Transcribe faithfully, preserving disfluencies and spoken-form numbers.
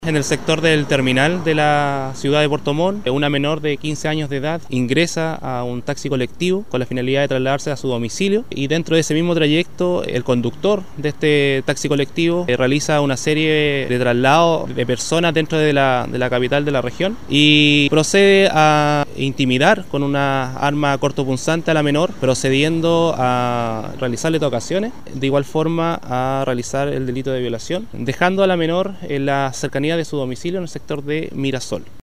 En el sector del terminal de la ciudad de Puerto Montt, una menor de quince años de edad ingresa a un taxi colectivo con la finalidad de trasladarse a su domicilio, y dentro de ese mismo trayecto el conductor de este taxi colectivo realiza una serie de traslados de personas dentro de la, de la capital de la región y procede a intimidar con una arma cortopunzante a la menor, procediendo a realizarle tocaciones, de igual forma a realizar el delito de violación, dejando a la menor en la cercanía de su domicilio en el sector de Mirasol.